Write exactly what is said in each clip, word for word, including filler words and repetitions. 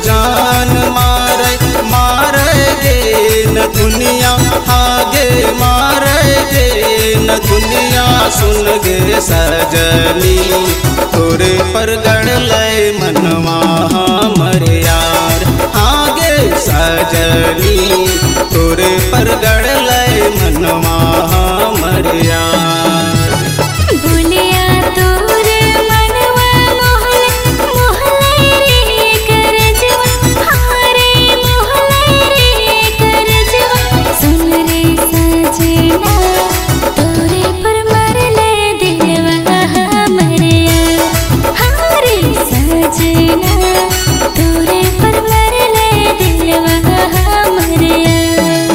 जान मारे मारे गे न दुनिया आगे मारे गे न दुनिया सुन गे सजनी तोरे पर गड़ ले मनवा हमर यार आगे सजनी तोरे पर गड़ ले मनवा हमर यार। भूलिया तोरे मनवा मोहल मोहल रे कर जवा हारे मोहल रे कर जवा सुन रे सजना तोरे पर मरले दिलवा हमर यार हारे सजना तोरे पर मरले दिलवा हमर यार।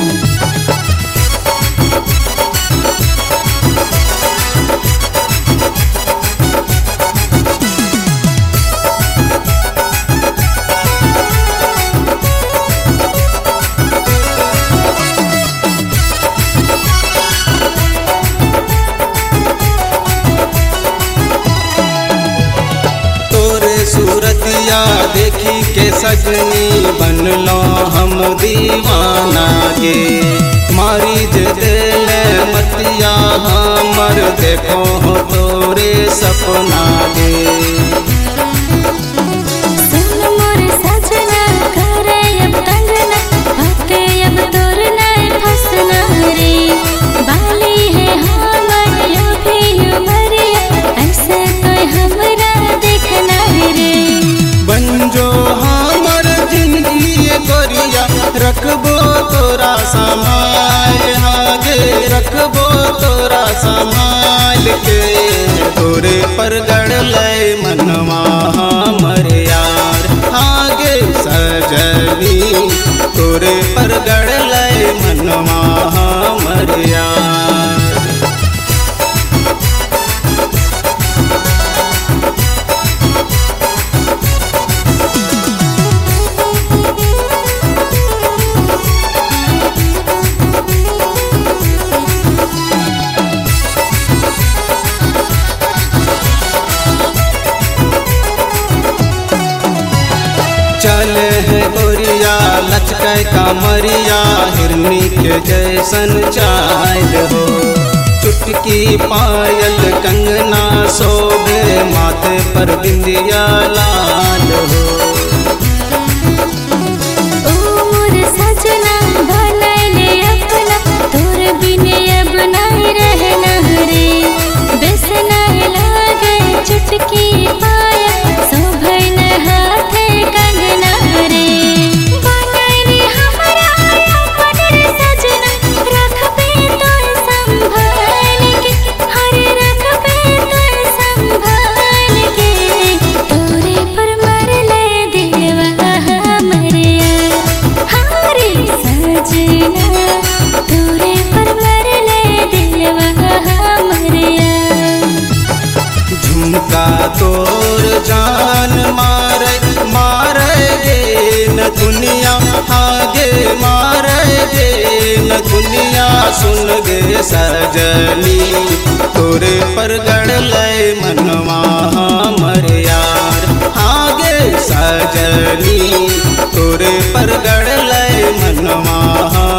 सूरतिया देखी के सजनी बनलो हम दीवाना गे मारी जे दिल मतिया हमर देखो हो तोरे सपना गे। सुन मोर सजना करे अब तंगना बाते अब तोर नाय फसना रे बाली है हमर यो भी उमरिया ऐसे तो हमरा देखना रे। बंजो हमर जिंदगी गोरिया रखबो तोरा संभाल आगे रखबो तोरा संभाल के तोरे पर गड़ ले मनवा हमर यार आगे सजनी तोरे पर गड़ ले मनवा हमर यार। चले है गोरिया लचके कमरिया हिरनी के जैसन चाल हो चुटकी पायल कंगना शोभे माथे पर बिंदिया लाल हो। ओ मोर सजना बनैले अपना तोर बिन अब नहीं रहना रे बेसना लागे चुटकी पायल शोभन हाथे कंगना रे बनैले हमरा अपन रे सजना रखबे तोर संभाल के हरे रखबे तोर संभाल के तोरे पर मरले दिलवा हमर यार हारे सजना तोरे पर मरले दिलवा हमर यार। झुमका तोर जान मारे मारे गे न दुनिया आगे मारे गे न दुनिया सुन गे सजनी तोरे पर गड़ ले मनवा हमर यार आगे सजनी तोरे पर गड़ ले मनवा